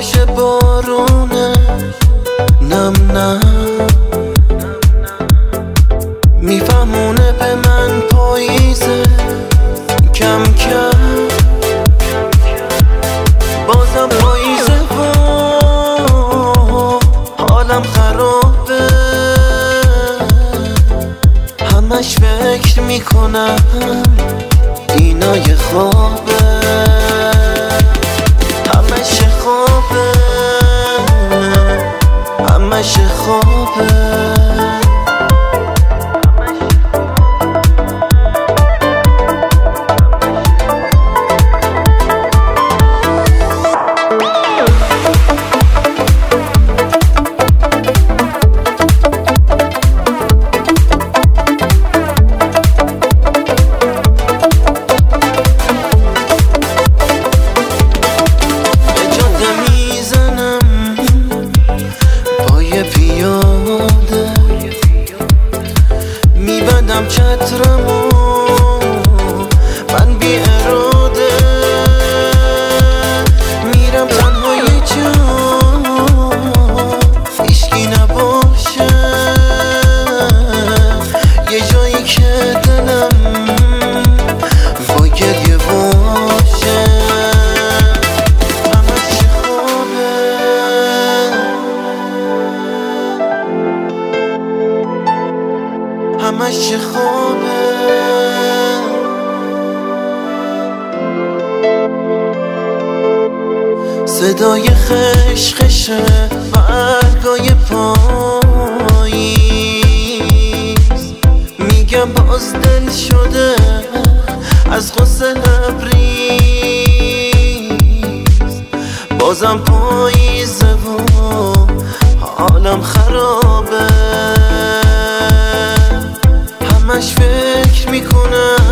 باشه بارونه نم نم میفهمونه به من پاییزه کم کم بازم پاییزه و حالم خرابه همش فکر میکنم اینا یه خوابه همش خوابه همش خوابه پیاده میبندم چترمو من بی اراده میرم تنها یه جا هیچکی نباشه یه جایی که دلم با گریه باشه همش خوابه همش خوابه صدای خشخش برگای پاییز میگم باز دل شده از غصه لبریز بازم پاییزه و حالم خرابه همش فکر میکنم